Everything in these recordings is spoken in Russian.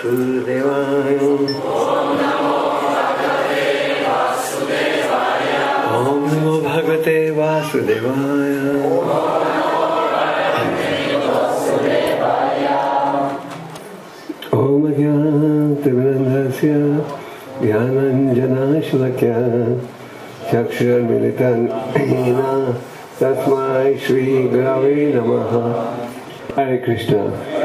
Vasudevaya. Om Namo Bhagavate Vasudevaya. Om Ajnana-timirandhasya Jnananjana Shalakya Chakshurmilitan Hina Tasmai Shri Gurave Namaha. Hare Krishna.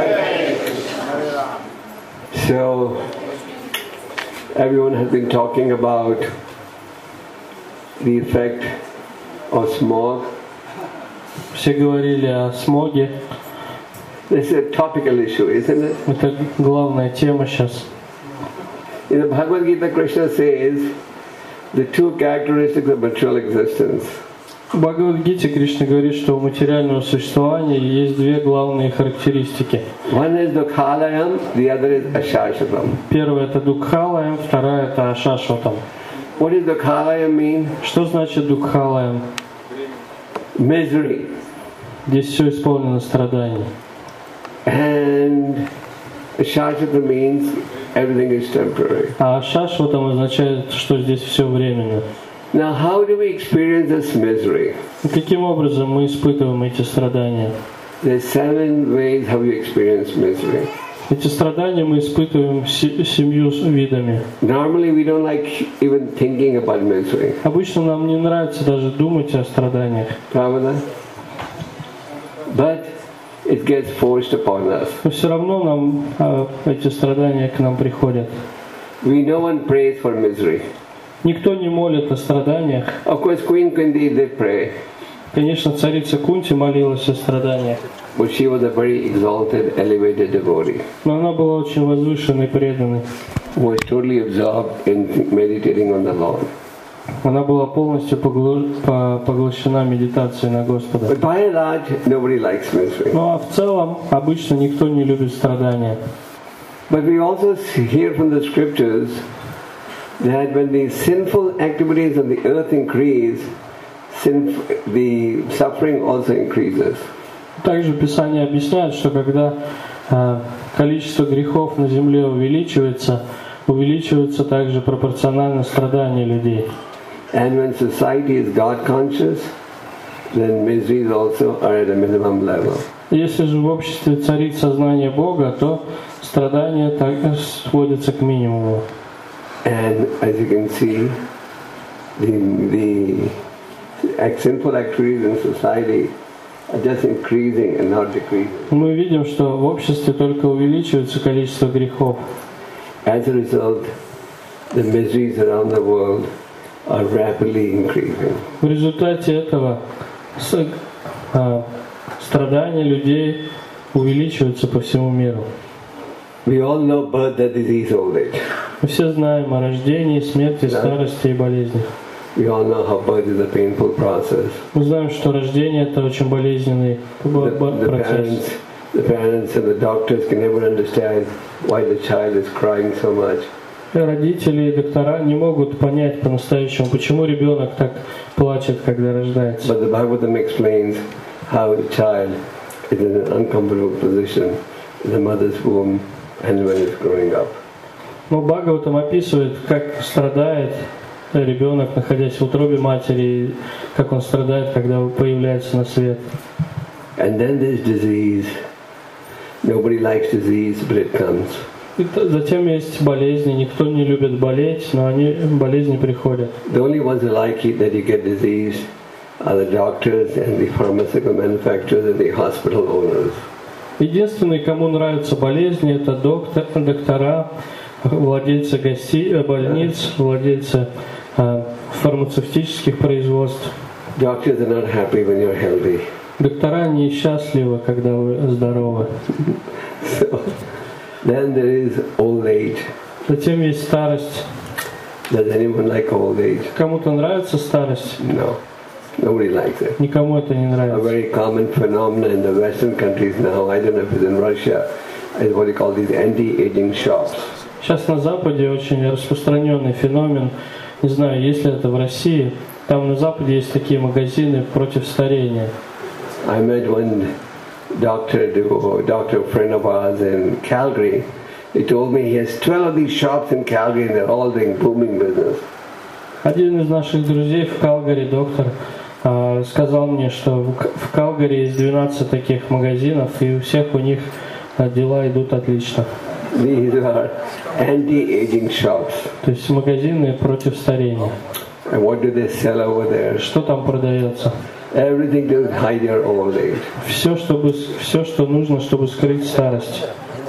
So, everyone has been talking about the effect of smog. Все говорили о смоге. This is a topical issue, isn't it? Это главная тема сейчас. In the Bhagavad Gita, Krishna says the two characteristics of material existence. В Бхагавад-гите Кришна говорит, что у материального существования есть две главные характеристики. One is Dukhalayam, the other is Ashashvatam. Первая это Дукхалаям, вторая это Ашашватам. What does Dukhalayam mean? Что значит Дукхалаям? Misery. Здесь все исполнено страданий. And Ashashvatam means everything is temporary. А Ашашватам означает, что здесь все временно. Now, how do we experience this misery? Каким образом мы испытываем эти страдания? There's 7 ways how you experience misery. Эти страдания мы испытываем 7 видами. Normally, we don't like even thinking about misery. Обычно нам не нравится даже думать о страданиях. Pravada? But it gets forced upon us. Но все равно нам эти страдания к нам приходят. No one prays for misery. Никто не молит о страданиях. Of course, Queen Kunti did pray. Конечно, царица Кунти молилась о страданиях. But she was a very exalted, elevated devotee. Но она была очень возвышенной, преданной. Who was totally absorbed in meditating on the Lord. Она была полностью поглощена медитацией на Господа. But by and large, nobody likes misery. Ну а в целом, обычно никто не любит страдания. But we also hear from the scriptures that when the sinful activities on the earth increase, the suffering also increases. Также Писание объясняет, что когда количество грехов на земле увеличивается также пропорционально страдания людей. And when society is God conscious, then miseries also are at a minimum level. Если же в обществе царит сознание Бога, то страдания так сводятся к минимуму. And as you can see, the sinful activities in society are just increasing and not decreasing. Мы видим, что в обществе только увеличивается количество грехов. As a result, the miseries around the world are rapidly increasing. В результате этого страдания людей увеличиваются по всему миру. We all know birth, death, disease, old age. Мы все знаем о рождении, смерти, старости и болезни. We all know how birth is a painful process. Мы знаем, что рождение это очень болезненный процесс. The parents and the doctors can never understand why the child is crying so much. Родители и доктора не могут понять по-настоящему, почему ребенок так плачет, когда рождается. But the Bhagavatam explains how the child is in an uncomfortable position in the mother's womb and when it's growing up. Но Бхагаватам описывает, как страдает ребенок, находясь в утробе матери, как он страдает, когда появляется на свет. And then there's disease. Nobody likes disease, but it comes. И затем есть болезни. Никто не любит болеть, но болезни приходят. The only ones who like it that you get disease are the doctors and the pharmaceutical manufacturers and the hospital owners. Единственный, кому нравятся болезни, это доктора, владельцы больниц, владельцы фармацевтических производств. Doctors are not happy when you're healthy. Доктора несчастливы, когда вы здоровы. So, then there is old age. Затем есть старость. Does anyone like old age? Кому-то нравится старость? No. Nobody likes it. Никому это не A нравится. very common phenomenon in the Western countries now, I don't know if it's in Russia, is what they call these anti-aging shops. Сейчас на Западе очень распространенный феномен, не знаю, есть ли это в России, там на Западе есть такие магазины против старения. I met one doctor friend of ours in Calgary, He told me he has 12 of these shops in Calgary and they're all doing booming business. Один из наших друзей в Калгари, доктор, сказал мне, что в Калгари есть 12 таких магазинов, и у всех у них дела идут отлично. These are anti-aging shops. То есть магазины против старения. And what do they sell over there? Что там продается? Everything to hide your old age. Все, что нужно, чтобы скрыть старость.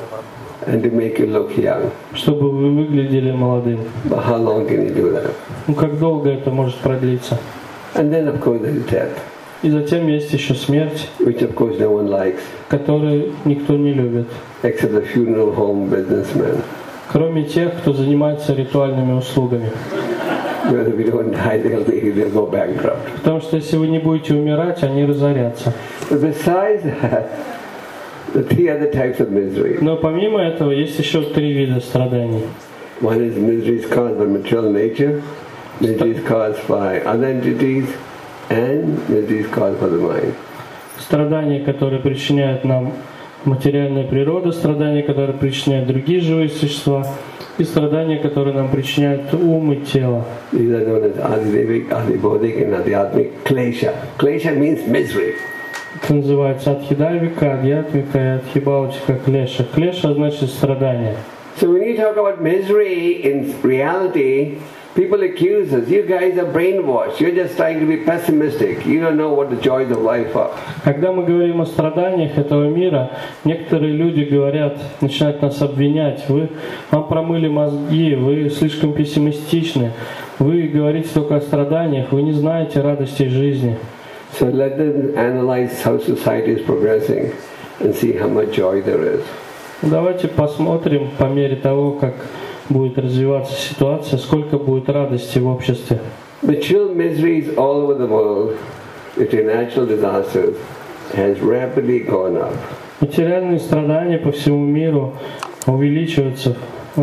And to make you look young. Чтобы вы выглядели молодым. But how long can you do that? Ну как долго это может продлиться? And then of course there's death. И затем есть еще смерть, Which of course no one likes. которую никто не любит. Except the funeral home businessmen. Кроме тех, кто занимается ритуальными услугами. Because if you don't die, they'll go bankrupt. Потому что если вы не будете умирать, они разорятся. But besides that, the three other types of misery. Но помимо этого есть еще 3 вида страданий. One is miseries caused by material nature, miseries caused by other entities, and miseries caused by the mind. Страдания, которые причиняют нам материальная природа, страдания, которые причиняют другие живые существа, и страдания, которые нам причиняют ум и тело. These are known as Adivik, Adibodhik, and Adhyatmik Klesha. Klesha means misery. Это называется Адхидайвика, Адьятмика и Адхибаутика Клеша. Клеша значит страдание. So when you talk about misery in reality, people accuse us, you guys are brainwashed, you're just trying to be pessimistic, you don't know what the joys of life are. Когда мы говорим о страданиях этого мира, некоторые люди говорят, начинают нас обвинять, вам промыли мозги, вы слишком пессимистичны, вы говорите только о страданиях, вы не знаете радостей жизни. So let them analyze how society is progressing and see how much joy there is. Давайте посмотрим по мере того, как будет развиваться ситуация, сколько будет радости в обществе. Material miseries all over the world, due to natural disasters, has rapidly gone up. Материальные страдания по всему миру увеличивается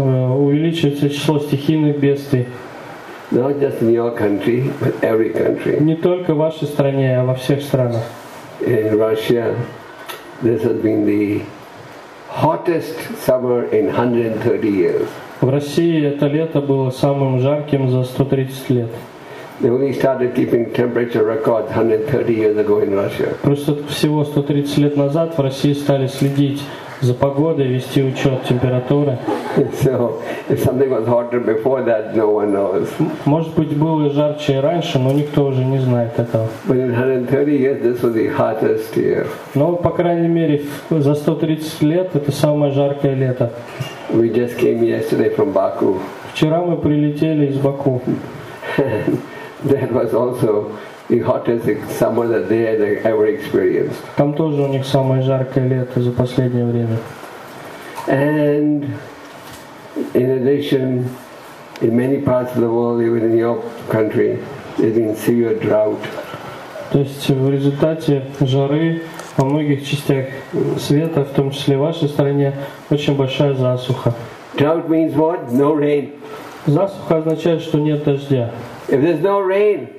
число стихийных бедствий. Not just in your country, but every country. Не только в вашей стране, а во всех странах. In Russia, this has been the hottest summer in 130 years. В России это лето было самым жарким за 130 лет. They only started keeping temperature records 130 years ago in Russia. Просто всего 130 лет назад в России стали следить за погодой, вести учет температуры. So, if something was hotter before that, no one knows. Может быть, было и жарче и раньше, но никто уже не знает этого. But in 130 years, this was the hottest year. Но, по крайней мере, за 130 лет это самое жаркое лето. We just came yesterday from Baku. Вчера мы прилетели из Баку. That was also the hottest summer that they had ever experienced. Там тоже у них самое жаркое лето за последнее время. And in addition, in many parts of the world, even in your country, there's been severe drought. То есть в результате жары во многих частях света, в том числе в вашей стране, очень большая засуха. Drought means what? No rain. Засуха означает, что нет дождя. If there's no rain,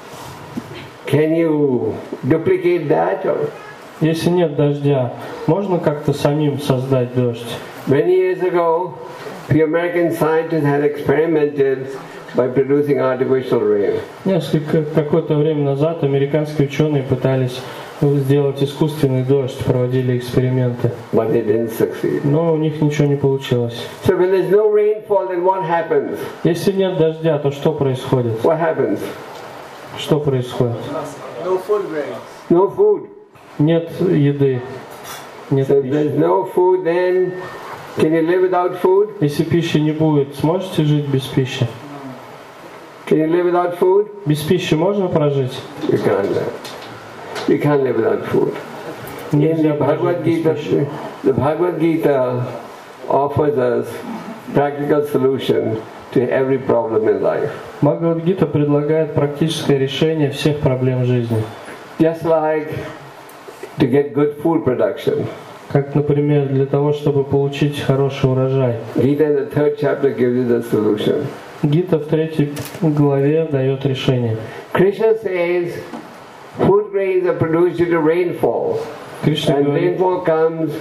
can you duplicate that? Or? Если нет дождя, можно как-то самим создать дождь? Many years ago, the American scientists had experimented by producing artificial rain. Какое-то время назад американские ученые пытались сделать искусственный дождь, проводили эксперименты. But they didn't succeed. Но у них ничего не получилось. So when there's no rainfall, then what happens? Если нет дождя, то что происходит? What happens? Что происходит? No food grains. No food. Нет еды. Нет So if пищи. there's no food, then can you live without food? Если пищи не будет, сможете жить без пищи? Can you live without food? Без пищи можно прожить? You can't live. You can't live without food. In Нельзя the прожить Bhagavad без Gita, пищи. the Bhagavad Gita offers us practical solution to every problem in life. Бхагавад-гита предлагает практическое решение всех проблем жизни. Just like to get good food production. Как, например, для того, чтобы получить хороший урожай. Gita in the 3rd chapter gives you the solution. Гита в 3 главе дает решение. Krishna says food grains are produced due to rainfall. Кришна And говорит, rainfall comes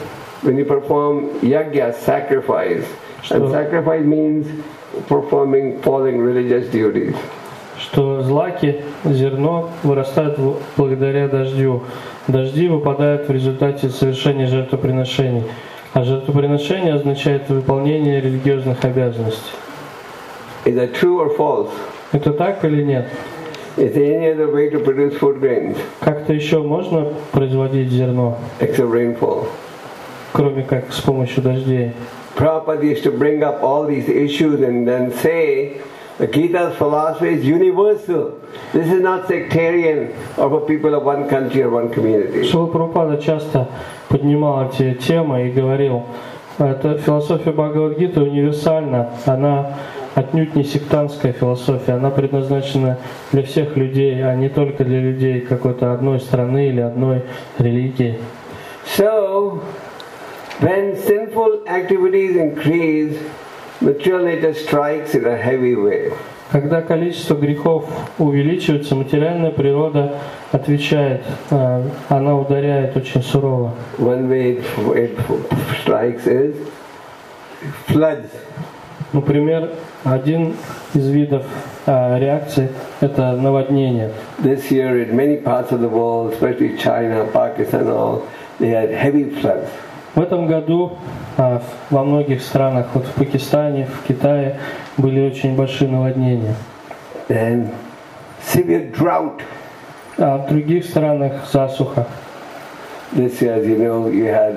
when you perform yajna, sacrifice, and sacrifice means performing following religious duties. Что злаки, зерно, вырастают благодаря дождю. Дожди выпадают в результате совершения жертвоприношений. А жертвоприношение означает выполнение религиозных обязанностей. Is that true or false? Это так или нет? Is there any other way to produce food grains Как-то еще можно производить зерно, except rainfall? кроме как с помощью дождей? Prabhupada used to bring up all these issues and then say, the Gita's philosophy is universal. This is not sectarian or for people of one country or one community. Шрила Прабхупада часто поднимал эти темы и говорил, эта философия Бхагавад-гиты универсальна, она отнюдь не сектантская философия, она предназначена для всех людей, а не только для людей какой-то одной страны или одной религии. So, when sinful activities increase, material nature strikes in a heavy way. Когда количество грехов увеличивается, материальная природа отвечает, она ударяет очень сурово. One way it strikes is floods. Например, один из видов реакции – это наводнение. This year in many parts of the world, especially China, Pakistan, all, they had heavy floods. В этом году во многих странах, вот в Пакистане, в Китае, были очень большие наводнения. Then severe drought. А в других странах засуха. This year, as you know, you had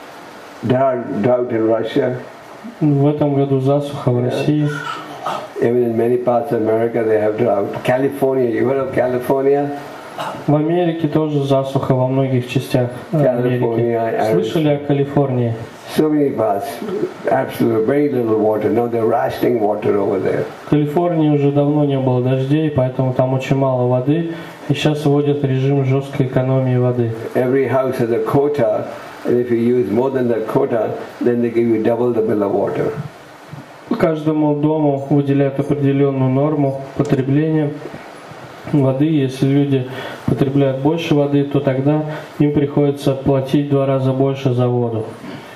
drought in Russia. В этом году засуха в России. Even in many parts of America, they have drought. California, you heard of California? В Америке тоже засуха во многих частях Америки. Слышали о Калифорнии? So many parts, absolutely very little water. Now they're rationing water over there. В Калифорнии уже давно не было дождей, поэтому там очень мало воды. И сейчас вводят режим жесткой экономии воды. Every house has a quota, and if you use more than that quota, then they give you double the bill of water. Каждому дому выделяют определенную норму потребления воды. Если люди потребляют больше воды, то тогда им приходится платить 2 раза больше за воду.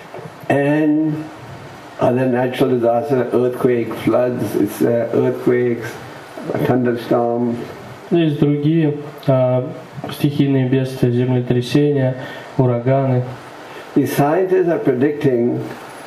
And other natural disasters, earthquake, floods, earthquakes, thunderstorms. Есть другие стихийные бедствия, землетрясения, ураганы. The scientists are predicting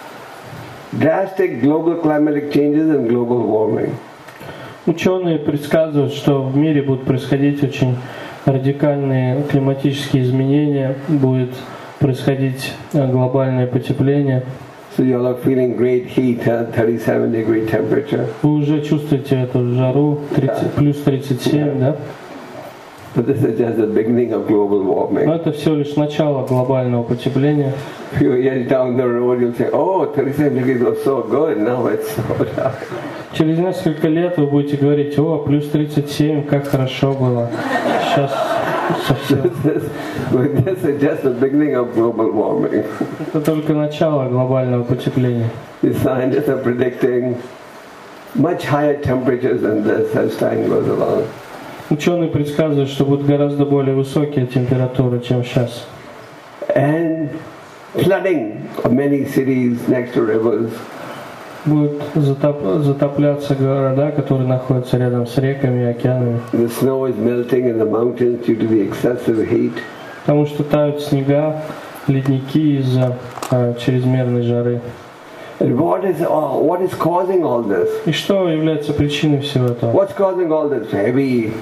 drastic global climatic changes and global warming. Ученые предсказывают, что в мире будут происходить очень радикальные климатические изменения, будет происходить глобальное потепление. So you all are feeling great heat, 37-degree temperature. Вы уже чувствуете эту жару, плюс 37, да? But this is just the beginning of global warming. Но это всего лишь начало глобального потепления. A few years down the road, you'll say, "Oh, 37 degrees was so good. Now it's so dark." Через несколько лет вы будете говорить: о, плюс 37, как хорошо было. Сейчас совсем. This is just the beginning of global warming. Это только начало глобального потепления. The scientists are predicting much higher temperatures than this as time goes along. Ученые предсказывают, что будут гораздо более высокие температуры, чем сейчас. And flooding of many cities next to rivers. Будут затопляться города, которые находятся рядом с реками и океанами. The snow is melting in the mountains due to the excessive heat. Потому что тают снега, ледники из-за чрезмерной жары. And what is causing all this? И что является причиной всего этого? What's causing all this heavy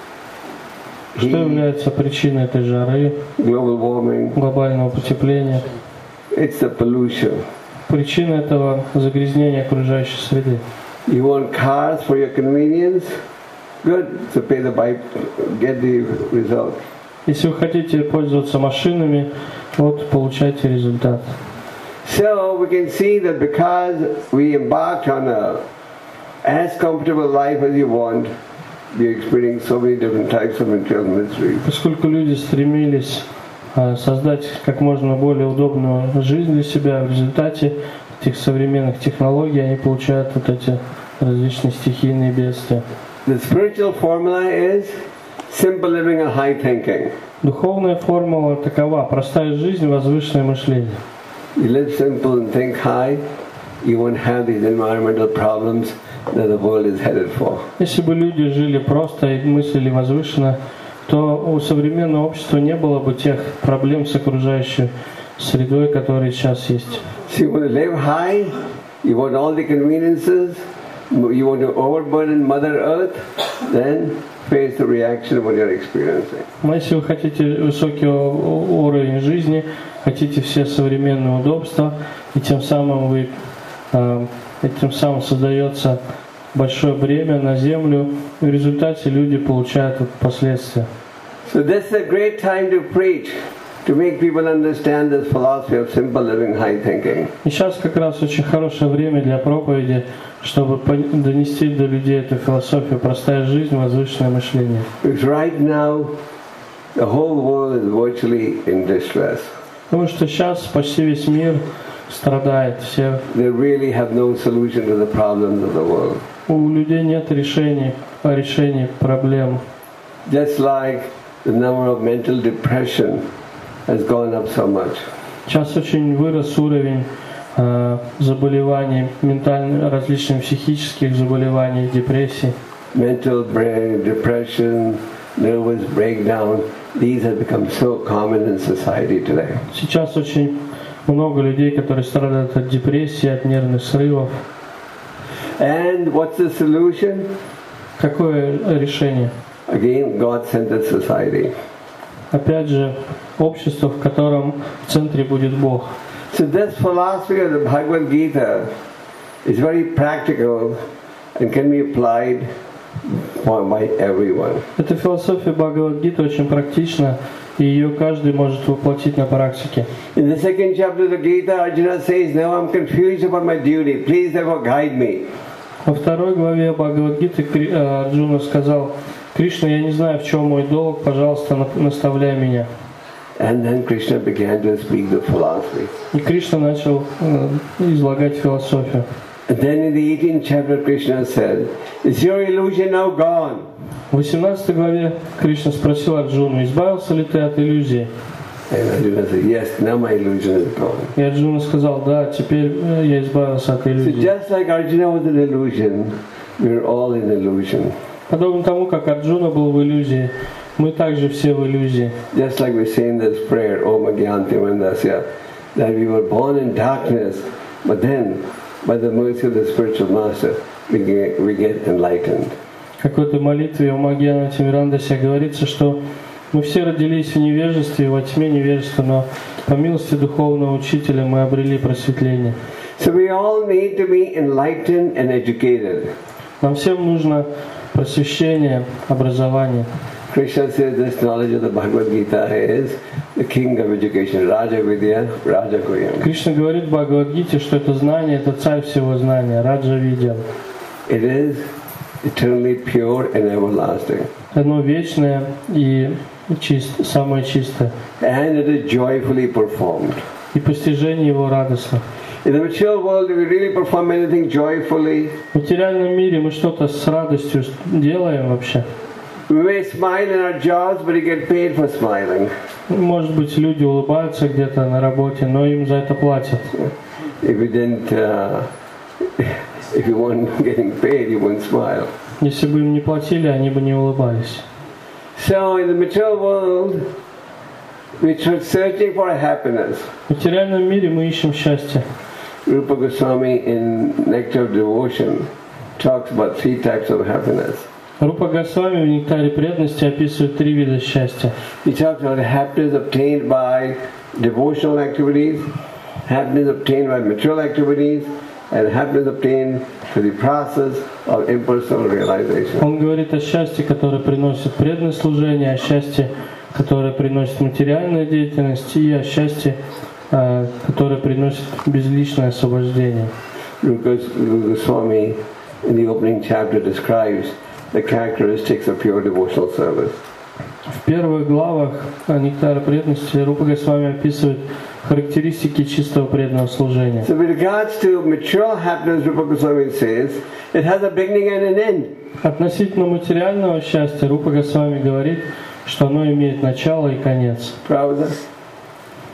Что является причиной этой жары, global warming? глобального потепления? It's the pollution. Причина этого загрязнения окружающей среды. You want cars for your convenience? Good. So pay the bike, get the result. Если вы хотите пользоваться машинами, вот получайте результат. So we can see that because we embarked on as comfortable life as you want, we experiencing so many different types of material misery. Поскольку люди стремились создать как можно более удобную жизнь для себя, в результате этих современных технологий они получают вот эти различные стихийные бедствия. The spiritual formula is simple living and high thinking. Духовная формула такова: простая жизнь, возвышенное мышление. you live simple and think high, you won't have these environmental problems that the world is headed for. Если бы люди жили просто и мыслили возвышенно, то у современного общества не было бы тех проблем с окружающей средой, которые сейчас есть. So you want to live high, you want all the conveniences, you want to overburden Mother Earth, then face the reaction of what you're experiencing. Но если вы хотите высокий уровень жизни, хотите все современные удобства, и тем самым создается большое бремя на землю, и в результате люди получают последствия. So this is a great time to preach, to make people understand this philosophy of simple living, high thinking. И сейчас как раз очень хорошее время для проповеди, чтобы донести до людей эту философию «простая жизнь, возвышенное мышление». Because right now, the whole world is virtually in distress. Потому что сейчас почти весь мир страдает, все. They really have no solution to the problems of the world. У людей нет решений проблем. Just like the number of mental depression has gone up so much. Сейчас очень вырос уровень заболеваний, различных психических заболеваний, депрессий. Mental depression, nervous breakdown, these have become so common in society today. Сейчас очень много людей, которые страдают от депрессии, от нервных срывов. And what's the solution? Какое решение? Again, God centered society. Опять же, общество, в котором в центре будет Бог. So this philosophy of the Bhagavad Gita is very practical and can be applied by everyone. Эта философия Бхагавад-гиты очень практична, и ее каждый может воплотить на практике. In the second chapter of the Gita, Arjuna says, "Now I'm confused about my duty. Please therefore guide me." Во второй главе Бхагавад-гиты Арджуна сказал: «Кришна, я не знаю, в чем мой долг, пожалуйста, наставляй меня». And then Krishna began to speak the philosophy. И Кришна начал излагать философию. And then in the 18th chapter, Krishna said, "Is your illusion now gone?" В 18 главе Кришна спросил Арджуну: «Избавился ли ты от иллюзии?» And Arjuna said, "Yes, now my illusion is gone." И Арджуна сказал: «Да, теперь я избавился от So иллюзии». just like Arjuna was an illusion, we're all in illusion. Подобно тому, как Арджуна был в иллюзии, мы также все в иллюзии. Just like we say in this prayer, Om Agyanti Mandasya, that we were born in darkness, but then, by the mercy of the spiritual master, we get enlightened. Как в этой молитве Ом Агьянати Мирандасе говорится, что мы все родились в невежестве, во тьме невежества, но по милости духовного учителя мы обрели просветление. So we all need to be enlightened and educated. Нам всем нужно просвещение, образование. Krishna says this knowledge of the Bhagavad Gita is the king of education, Raja Vidya, Raja Guhyam. Кришна говорит в Бхагавад-гите, что это знание, это царь всего знания, Раджа Видья. It is eternally pure and everlasting. Оно вечное и самое чистое. And it is joyfully performed. И постижение его радостно. In the material world, do we really perform anything joyfully? В материальном мире мы что-то с радостью делаем вообще. We may smile in our jobs, but we get paid for smiling. Может быть, люди улыбаются где-то на работе, но им за это платят. If you weren't getting paid, you wouldn't smile. Если бы им не платили, они бы не улыбались. So in the material world, we're searching for happiness. В материальном мире мы ищем счастье. Rupa Goswami in Nectar of Devotion talks about 3 types of happiness. Рупа Госвами в Нектаре преданности описывает 3 вида счастья. He talks about happiness obtained by devotional activities, happiness obtained by material activities, and happiness obtained through the process of impersonal realization. Он говорит о счастье, которое приносит преданное служение, о счастье, которое приносит материальная деятельность, и о счастье, которое приносит безличное освобождение. Rupa Goswami in the opening chapter describes the characteristics of pure devotional service. В первых главах Нектара преданности Рупа Госвами описывает характеристики чистого преданного служения. So with regards to material happiness, Rupa Goswami says, it has a beginning and an end. Относительно материального счастья Рупа Госвами говорит, что оно имеет начало и конец. Prabhupada?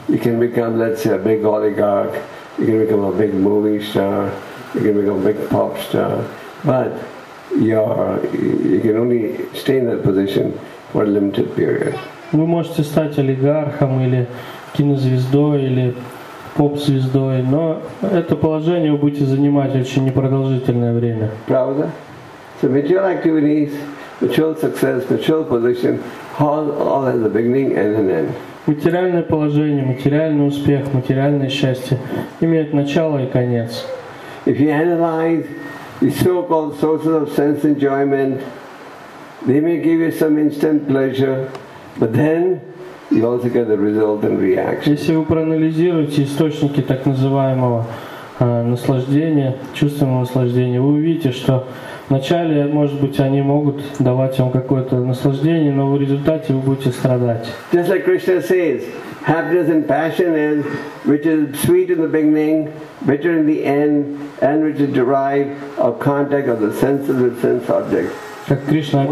You can become, let's say, a big oligarch, you can become a big movie star, you can become a big pop star, but you can only stay in that position for a limited period. Вы можете стать олигархом или кинозвездой или поп-звездой, но это положение вы будете занимать очень непродолжительное время. Pravda? So material activities, material success, material position, all has a beginning and an end. Материальное положение, материальный успех, материальное счастье имеют начало и конец. If you analyze the so-called sources of sense enjoyment, they may give you some instant pleasure, but then you also get the resultant reaction. Если вы проанализируете источники так называемого наслаждения, чувственного наслаждения, вы увидите, что вначале, может быть, они могут давать вам какое-то наслаждение, но в результате вы будете страдать. Just like Krishna says, happiness and passion is which is sweet in the beginning, bitter in the end, and which is derived of contact of the senses with sense objects. Как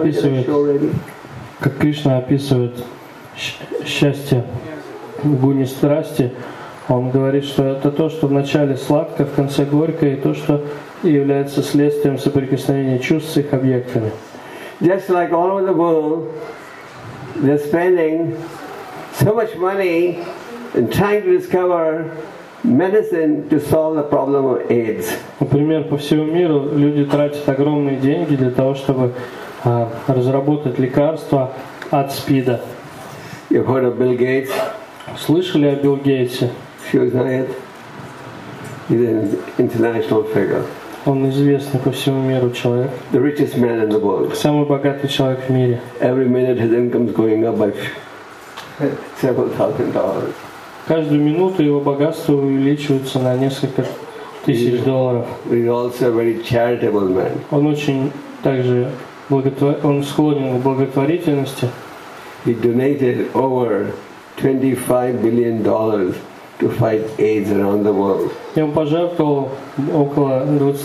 Кришна описывает счастье в гуне страсти, он говорит, что это то, что вначале сладко, в конце горько, и то, что является следствием соприкосновения чувств с их объектами. Just like all over the world, they're spending so much money in trying to discover medicine to solve the problem of AIDS. Например, по всему миру люди тратят огромные деньги для того, чтобы разработать лекарства от СПИДа. You've heard of Bill Gates? Слышали о Билл Гейтсе? He's an international figure. Он известный по всему миру человек. The richest man in the world. Самый богатый человек в мире. Every minute his income is going up by several $1,000s. Каждую минуту его богатство увеличивается на несколько тысяч долларов. He's also a very charitable man. Он очень также он склонен к благотворительности. He donated over $25 billion to fight AIDS around the world. И он пожертвовал около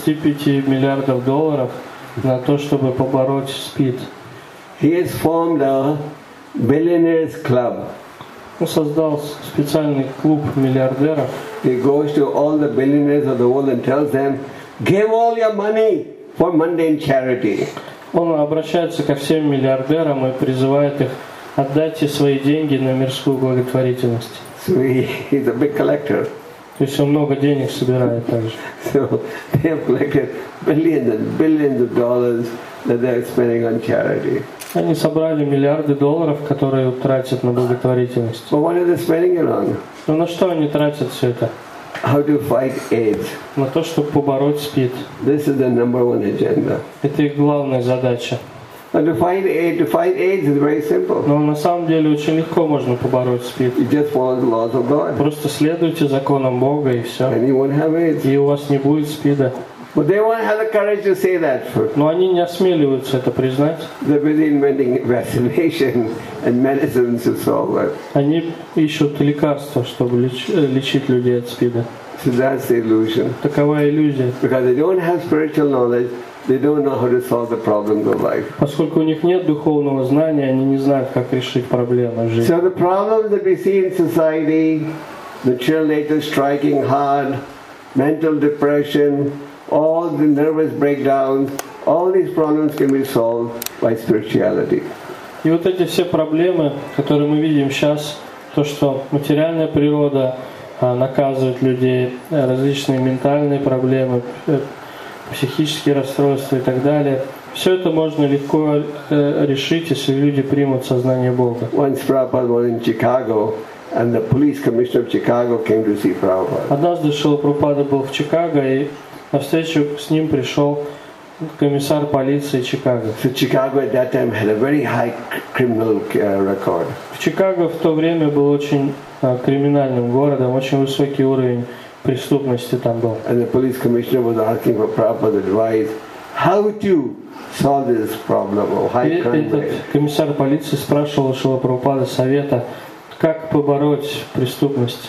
25 миллиардов долларов на то, чтобы побороть СПИД. He has formed a billionaires club. Он создал специальный клуб миллиардеров. He goes to all the billionaires of the world and tells them, give all your money for mundane charity. Он обращается ко всем миллиардерам и призывает их: отдайте свои деньги на мирскую благотворительность. So he's a big collector. То есть он много денег собирает также. So they have collected billions and billions of dollars that they're spending on charity. Они собрали миллиарды долларов, которые тратят на благотворительность. But what are they spending it on? Но на что они тратят все это? How to fight AIDS. На то, чтобы побороть СПИД. This is the number one agenda. Это их главная задача. And to fight AIDS is very simple. Но на самом деле очень легко можно побороть СПИД. You just follow the laws of God. Просто следуйте законам Бога и все. And you won't have AIDS. И у вас не будет СПИДа. But they won't have the courage to say that. Но они не осмеливаются это признать. They're busy inventing vaccination and medicines to solve it. Они ищут лекарства, чтобы лечить людей от СПИДа. So that's the illusion. Такова иллюзия. Because they don't have spiritual knowledge, they don't know how to solve the problems of life. Поскольку у них нет духовного знания, они не знают, как решить проблемы жизни. So the problems that we see in society, material nature striking hard, mental depression, all the nervous breakdowns, all these problems can be solved by spirituality. И вот эти все проблемы, которые мы видим сейчас, то, что материальная природа наказывает людей, различные ментальные проблемы, психические расстройства и так далее, все это можно легко решить, если люди примут сознание Бога. Once Prabhupada was in Chicago, and the police commissioner of Chicago came to see Prabhupada. Однажды Шрила Прабхупада был в Чикаго, и на встречу с ним пришел комиссар полиции Чикаго. So Chicago at that time had a very high criminal record. В Чикаго в то время был очень криминальным городом, очень высокий уровень преступности там был. And the police commissioner was asking for Prabhupada's advice how to solve this problem of high crime Этот rate. комиссар полиции спрашивал Шрила Прабхупада совета, как побороть преступность.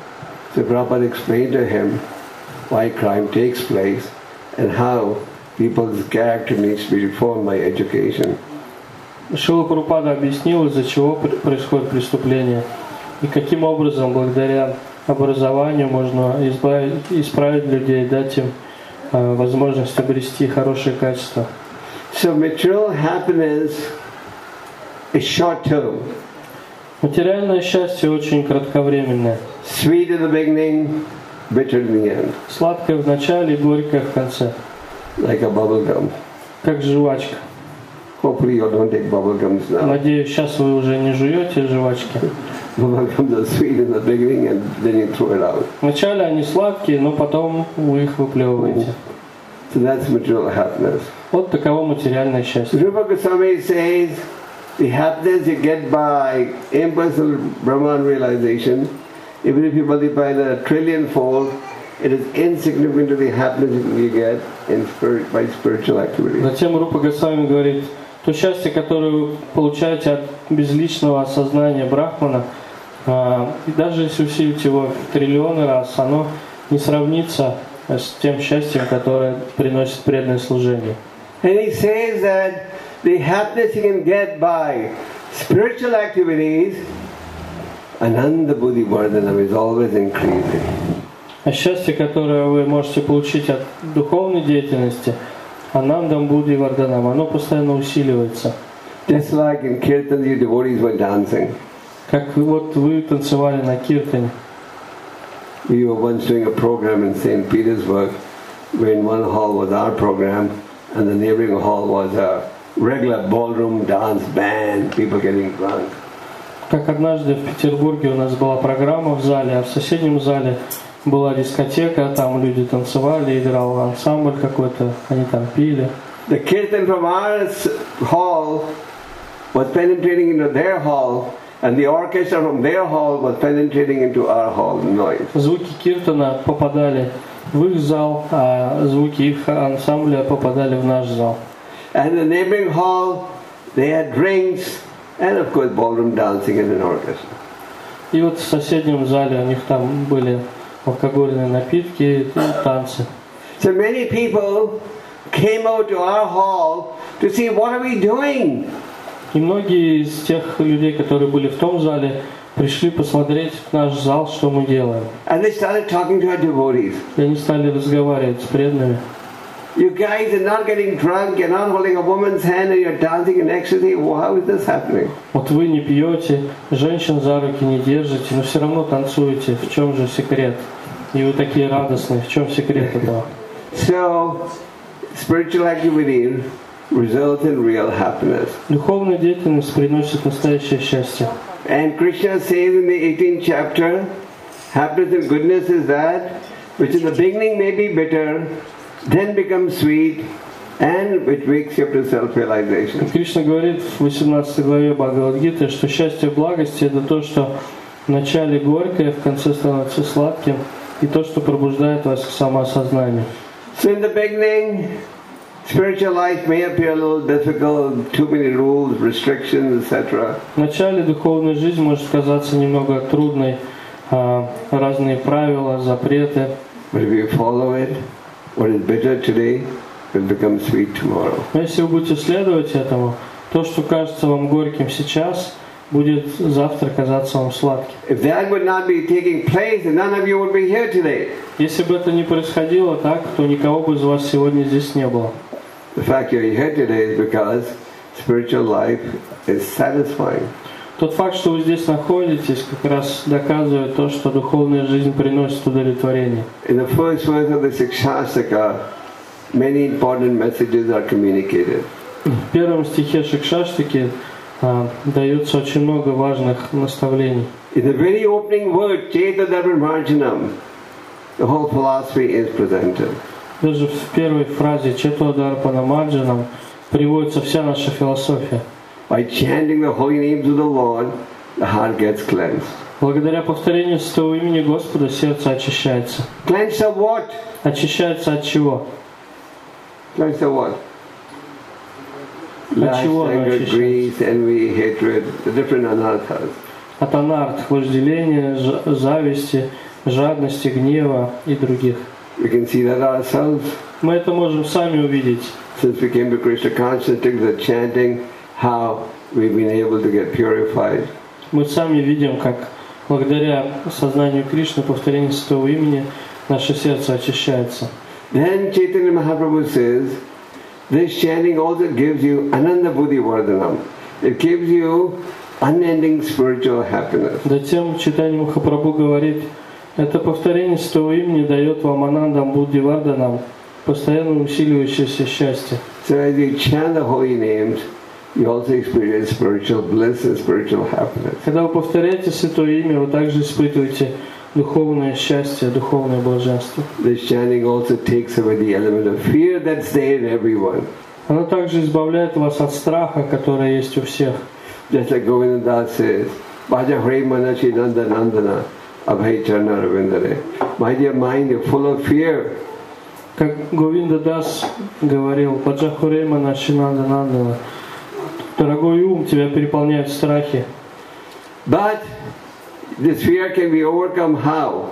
So Prabhupada explained to him why crime takes place and how people's character needs to be reformed by education. Шрила Прабхупада объяснил, из-за чего происходит преступление, И каким образом, благодаря образованию, можно исправить людей, дать им возможность обрести хорошие качества. So material happiness is short-term. Материальное счастье очень кратковременное. Sweet in the beginning, bitter in the end. Сладкое в начале и горькое в конце. Like a bubble gum. Как жвачка. Hopefully you don't take bubble gums now. Надеюсь, сейчас вы уже не жуете жвачки. Bubble gums are sweet in the beginning and then you throw it out. Вначале они сладкие, но потом вы их выплевываете. So that's material happiness. Вот таково материальное счастье. Rupa Goswami says the happiness you get by impersonal Brahman realization, even if you multiply it a trillion-fold, it is insignificant to the happiness you get by spiritual activity. Затем Рупа Госвами говорит, то счастье, которое вы получаете от безличного осознания Брахмана, и даже если усилить его в триллионы раз, оно не сравнится с тем счастьем, которое приносит преданное служение. And he says that the happiness you can get by spiritual activities, Ananda Buddhi Vardhanam, is always increasing. А счастье, которое вы можете получить от духовной деятельности, Анандам Будди Варданам, оно постоянно усиливается. Just like in Kirtan, you devotees were dancing. Как вот вы танцевали на киртане. We were once doing a program in St. Petersburg, where in one hall was our program, and the neighboring hall was a regular ballroom dance band, people getting drunk. Как однажды в Петербурге у нас была программа в зале, а в соседнем зале была дискотека, там люди танцевали, играл ансамбль какой-то, они там пили. The kirtan from our hall was penetrating into their hall, and the orchestra from their hall was penetrating into our hall noise. Звуки киртана попадали в их зал, а звуки их ансамбля попадали в наш зал. And the neighboring hall, they had drinks, and of course ballroom dancing and an orchestra. И вот в соседнем зале у них там были алкогольные напитки и танцы. So many people came out to our hall to see what are we doing. И многие из тех людей, которые были в том зале, пришли посмотреть в наш зал, что мы делаем. And they started talking to our devotees. И они стали разговаривать с преданными. You guys are not getting drunk, you're not holding a woman's hand and you're dancing in ecstasy. How is this happening? Вот вы не пьете, женщин за руки не держите, но все равно танцуете. В чем же секрет? И вы такие радостные. В чем секрет этого? So, spiritual activity results in real happiness. Духовная деятельность приносит настоящее счастье. And Krishna says in the 18th chapter, happiness and goodness is that which in the beginning may be bitter, then becomes sweet, and which wakes you up to self-realization. Кришна говорит в 18 главе Бхагавад-гиты, что счастье в благости – это то, что в начале горькое, в конце становится сладким, и то, что пробуждает вас к самоосознанию. So in the beginning, spiritual life may appear a little difficult, too many rules, restrictions, etc. В начале духовная жизнь может казаться немного трудной, разные правила, запреты. But if you follow it, what is bitter today will become sweet tomorrow. Но если вы будете следовать этому, то, что кажется вам горьким сейчас, будет завтра казаться вам сладким. If that would not be taking place, then none of you would be here today. Если бы это не происходило так, то никого бы из вас сегодня здесь не было. The fact you're here today is because spiritual life is satisfying. Тот факт, что вы здесь находитесь, как раз доказывает то, что духовная жизнь приносит удовлетворение. In the first verse of the Shikshashtaka, many important messages are communicated. В первом стихе Шикшаштаки дается очень много важных наставлений. In the very opening word, Cheta Dharmarjanam, the whole philosophy is presented. Даже в первой фразе Чето Дарпанамаджанам приводится вся наша философия. By chanting the holy names of the Lord, the heart gets cleansed. Благодаря повторению святого имени Господа сердце очищается. Cleansed of what? Очищается от чего? Cleansed of what? От Lust, чего оно anger, очищается? greed, envy, hatred, the different anarthas. От анарт, вожделения, зависти, жадности, гнева и других. We can see that ourselves. Мы это можем сами увидеть. Since we came to Krishna consciousness, the chanting, how we've been able to get purified. Мы сами видим, как благодаря сознанию Кришны, повторению святого имени, наше сердце очищается. Then Chaitanya Mahaprabhu says, this chanting also gives you Ananda Buddhi Vardhanam. It gives you unending spiritual happiness. Затем Чайтанья Махапрабху говорит, это повторение святого имени дает вам Анандам Будди Варданам, постоянно усиливающееся счастье. So as you chant the holy names, you also experience spiritual bliss and spiritual happiness. Когда вы повторяете святое имя, вы также испытываете духовное счастье, духовное блаженство. This chanting also takes away the element of fear that's there in everyone. Оно также избавляет вас от страха, который есть у всех. Just like Govinda Das says, Bhaja Hare Manachi Nanda Nandana Abhay Charna Ravindare. My dear mind, you're full of fear. Как Говинда Дас говорил, Баджахуре Манашинанда Нандана, дорогой ум, тебя переполняют страхи. But this fear can be overcome how?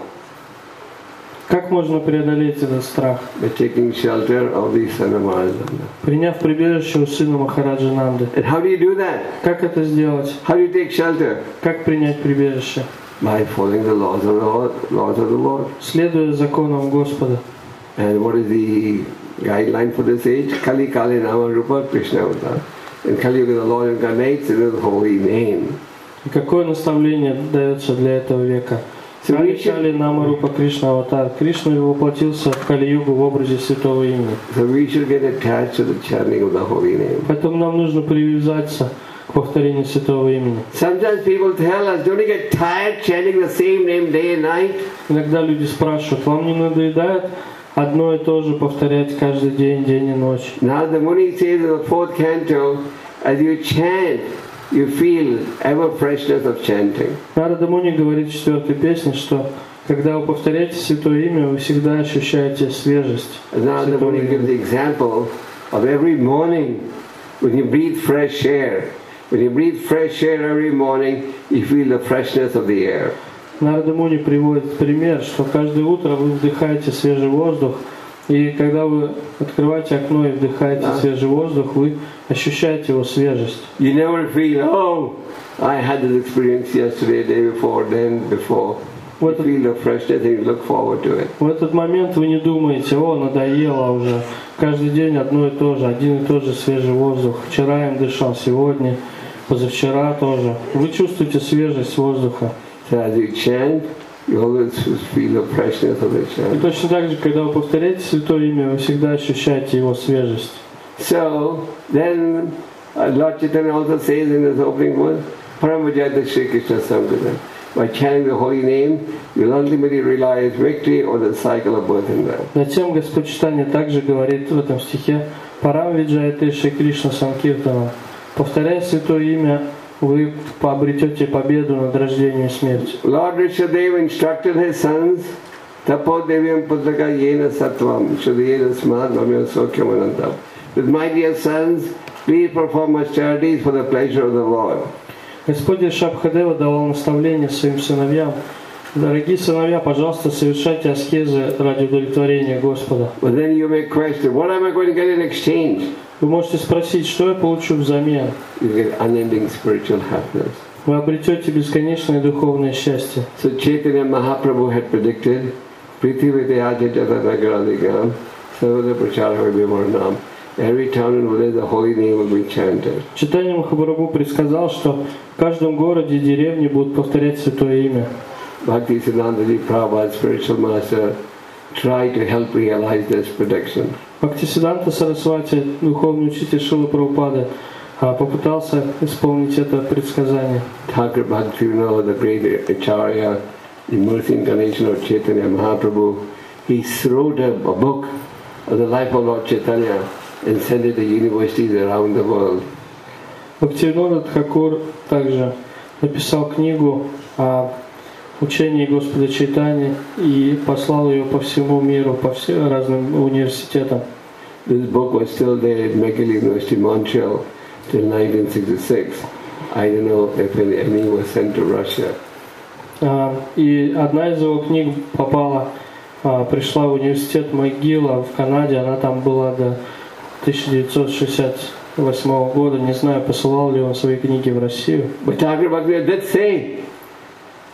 Как можно преодолеть этот страх? By taking shelter of the son of Maharajana. Приняв прибежище у сына Махараджи Нанды. And how do you do that? Как это сделать? How do you take shelter? Как принять прибежище? By following the laws of the Lord. Следуя законам Господа. And what is the guideline for this age? Kali Kali Nama Rupa Krishna Avatar. In Kali Yuga the Lord incarnates in His holy name. И какое наставление дается для этого века? Кали Кали Нама Рупа Кришна Аватар. Кришна воплотился в Кали-югу в образе святого имени. So we should get attached to the chanting of the holy name. Поэтому нам нужно привязаться к повторению святого имени. Sometimes people tell us, don't you get tired chanting the same name day and night? Иногда люди спрашивают, вам не надоедает одно и то же повторять каждый день, день и ночь? Now the Muni says in the 4th canto, as you chant, you feel ever freshness of chanting. Нарада Муни говорит в 4-й песне, что когда вы повторяете святое имя, вы всегда ощущаете свежесть. Narada Muni gives the example of every morning when you breathe fresh air. When you breathe fresh air every morning, you feel the freshness of the air. Нарада Муни приводит пример, что каждое утро вы вдыхаете свежий воздух, и когда вы открываете окно и вдыхаете свежий воздух, вы ощущаете его свежесть. You never feel, oh, I had this experience yesterday, day before, then before. You feel the freshness and you look forward to it. В этот момент вы не думаете, о, надоело уже. Каждый день одно и то же, один и тот же свежий воздух. Вчера им дышал, сегодня, позавчера тоже. Вы чувствуете свежесть воздуха. So as you chant, you always feel the freshness of the И chant. точно так же, когда вы повторяете святое имя, вы всегда ощущаете его свежесть. So then Lord Chaitanya also says in his opening words, Paramajayata Sri Krishna Samgata. By chanting the holy name, you'll ultimately realize victory or the cycle of birth and death. Затем Господь Чайтанья также говорит в этом стихе, Парам Виджаяте Шри Кришна Санкиртана. Повторяя святое имя, вы обретете победу над рождением и смертью. Lord Rishabdeva instructed his sons, Tapo Devyam Putraka Yena Sattvam, Shudhyena Smad Mamya Sokyam Anantam. With my dear sons, please perform austerities for the pleasure of the Lord. Господь Ришабхадева давал наставление своим сыновьям. Дорогие сыновья, пожалуйста, совершайте аскезы ради удовлетворения Господа. But then you may question, what am I going to get in exchange? Вы можете спросить, что я получу взамен? You get unending spiritual happiness. Вы обретете бесконечное духовное счастье. So Chaitanya Mahaprabhu had predicted, Priti Vidyajya Jatanagaradigram, Savada Prachara Vimarnam. Every town and village the holy name will be chanted. Чайтанья Махапрабху предсказал, что в каждом городе и деревне будут повторять святое имя. Bhakti Siddhantaji Prabhupada, spiritual master, tried to help realize this prediction. Бхактисиддханта Сарасвати, духовный учитель Шрилы Прабхупады, попытался исполнить это предсказание. Thakur Bhaktivinoda, the great Acharya, the mercy incarnation of Chaitanya Mahaprabhu, he wrote a book of the life of Lord Chaitanya and sent it to universities around the world. Бхактивинода Тхакур также написал книгу о учении Господа Чайтаньи и послал ее по всему миру, по всем разным университетам. This book was still there at McGill University, Montreal, till 1966. I don't know if any was sent to Russia. И одна из его книг пришла в университет МcGill в Канаде, она там была до 1968 года. Не знаю, посылал ли он свои книги в Россию. But Thakur Bhaktivinoda did say,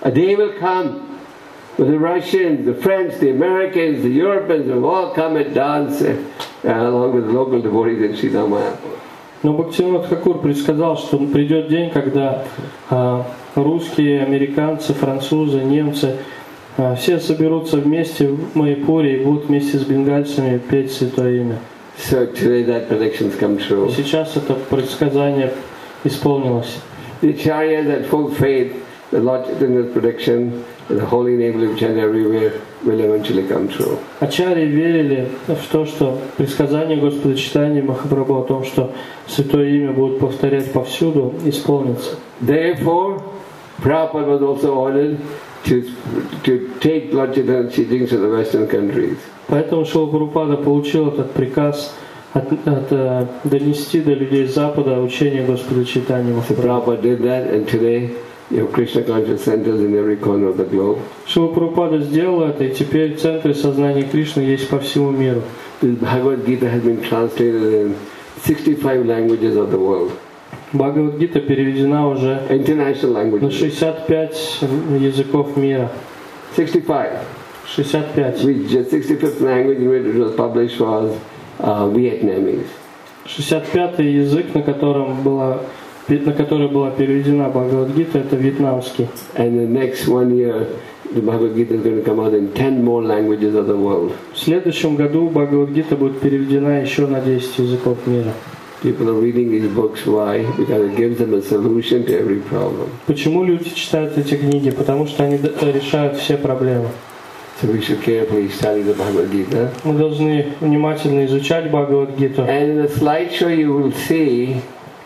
A day will come when the Russians, the French, the Americans, the Europeans will all come and dance along with local devotees in Srila Mayapur. Но Бхактивинода Тхакур предсказал, что придет день, когда русские, американцы, французы, немцы все соберутся вместе в Майяпуре и будут вместе с бенгальцами петь Святое Имя. So today that prediction's come true. Сейчас это предсказание исполнилось. The Acharyas had full faith that Lord Chaitanya's prediction and the holy name will be chanted everywhere will eventually come true. Ачарьи верили в то, что предсказание Господа Чайтаньи Махапрабху о том, что Святое Имя будут повторять повсюду, исполнится. Therefore, Prabhupada was also ordered to take Lord Chaitanya's teachings to the Western countries. Поэтому Шрила Прабхупада получил этот приказ донести до людей Запада учение Господа Чайтаньи Махапрабху. Prabhupada did that, and today you have Krishna conscious centers in every corner of the globe. Шрила Прабхупада сделал это, и теперь центры сознания Кришны есть по всему миру. This Bhagavad Gita has been translated in 65 languages of the world. Бхагавад-гита переведена уже International на languages. 65 языков мира. 65. 65. Which the 65th language in which it was published was Vietnamese. 65-й язык, на который была переведена Бхагавад-гита, это вьетнамский. And the next 1 year, the Bhagavad Gita is going to come out in 10 more languages of the world. В следующем году Бхагавад-гита будет переведена еще на 10 языков мира. People are reading these books. Why? Because it gives them a solution to every problem. Почему люди читают эти книги? Потому что они решают все проблемы. So we should carefully study the Bhagavad Gita. Мы должны внимательно изучать Бхагавад-гиту. And in the slideshow you'll see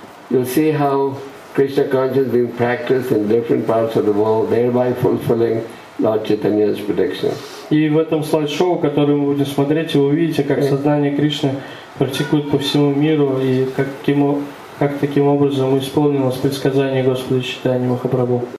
how Krishna consciousness is being practiced in different parts of the world, thereby fulfilling Lord Chaitanya's prediction. И в этом слайд-шоу, которое мы будем смотреть, вы увидите, как сознание Кришны практикует по всему миру и как таким образом исполнилось предсказание Господа Чайтаньи Махапрабху.